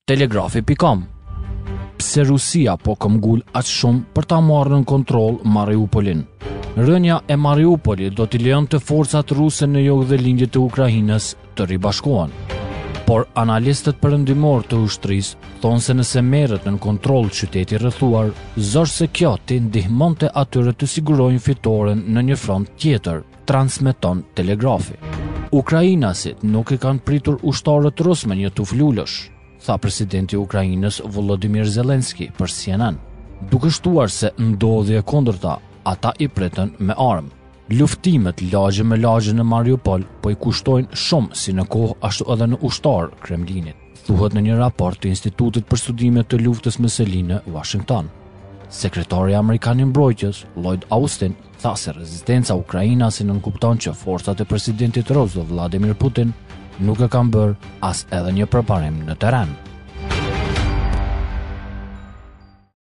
Telegrafi.com. Pse Rusia po këmbgul aq shumë për ta marrë në kontroll Mariupolin? Rënja e Mariupolit do t'i lejonte forcat ruse në jug dhe lindje të Ukrainës të ribashkohen. Por analistët perëndimor të ushtrisë thonë se nëse merret në kontroll qyteti rrethuar, zosh se kjo t'i ndihmonte atyre të sigurojnë fitoren në një front tjetër, transmeton Telegrafi. Ukrainasit nuk i kanë pritur ushtarët rus me një tuf lulësh, tha presidenti i Ukrainës Volodymyr Zelensky për CNN, duke shtuar se ndodhi e kundërta, ata i pritën me armë. Luftimet lagje me lagje në Mariupol po i kushtojnë shumë si në kohë ashtu edhe në ushtar Kremlinit, thuhet në një raport të Institutit për Studime të Luftës me Selinë, Washington. Sekretari amerikan i mbrojtjes, Lloyd Austin, tha se rezistenca ukrainase nënkupton që forcat e presidentit rus Vladimir Putin nuk e kanë bërë as edhe një përparim në terren.